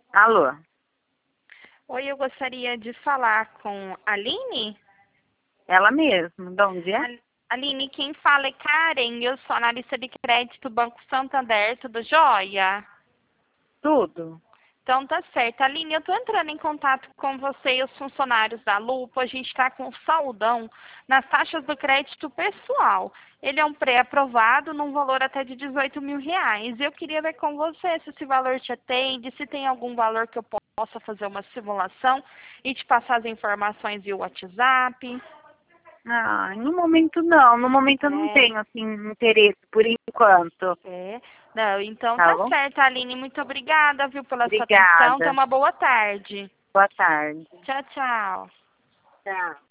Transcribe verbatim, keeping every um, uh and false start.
Alô? Oi, eu gostaria de falar com a Aline. Ela mesma. De onde é? Al- Aline, quem fala é Karen, eu sou analista de crédito Banco Santander, tudo jóia? Tudo. Então tá certo. Aline, eu tô entrando em contato com você e os funcionários da Lupo. A gente está com saldão nas taxas do crédito pessoal. Ele é um pré-aprovado num valor até de dezoito mil reais. Eu queria ver com você se esse valor te atende, se tem algum valor que eu possa fazer uma simulação e te passar as informações via WhatsApp. Ah, no momento não. No momento eu não É, tenho, assim, interesse por enquanto. é. Não, então Tá tá bom? certo, Aline. Muito obrigada, viu, pela sua atenção. Tenha Obrigada. uma boa tarde. Boa tarde. Tchau, tchau. Tchau.